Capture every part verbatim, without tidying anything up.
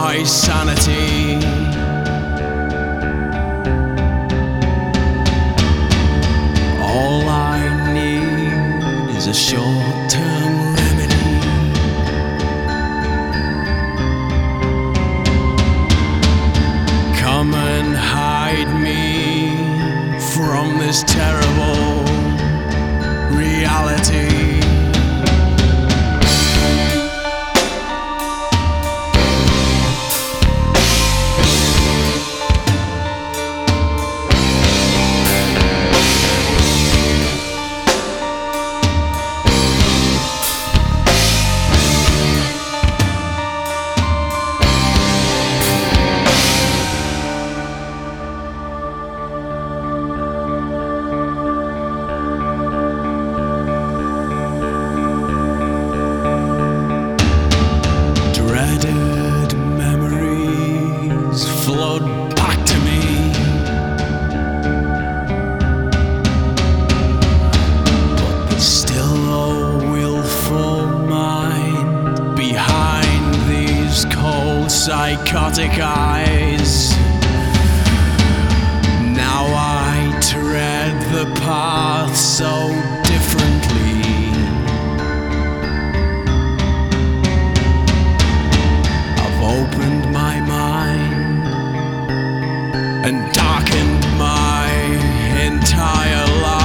my sanity. All I need is a short-term remedy. Come and hide me from this terrible reality. Dreaded memories flood back to me. But there's still a willful mind behind these cold, psychotic eyes. Now I tread the path so differently. Opened my mind and darkened my entire life.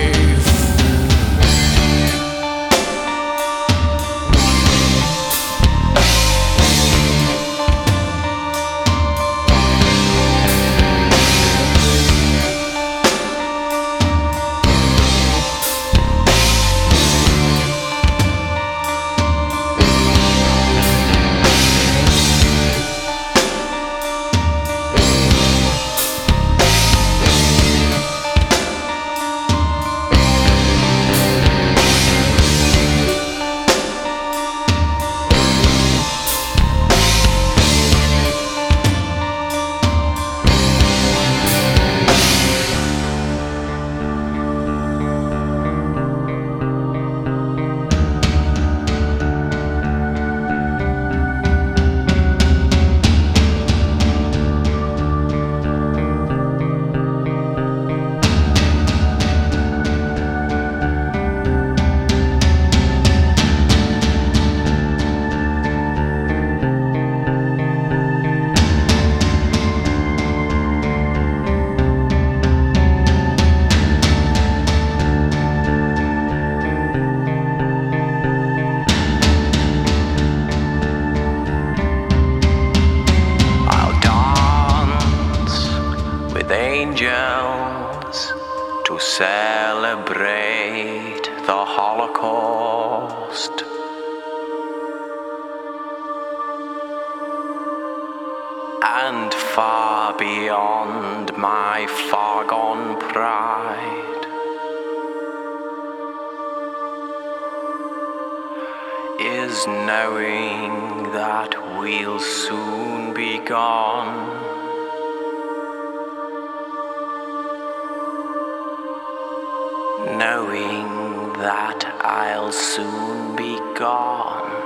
Angels to celebrate the Holocaust. And far beyond my far-gone pride is knowing that we'll soon be gone. Knowing that I'll soon be gone.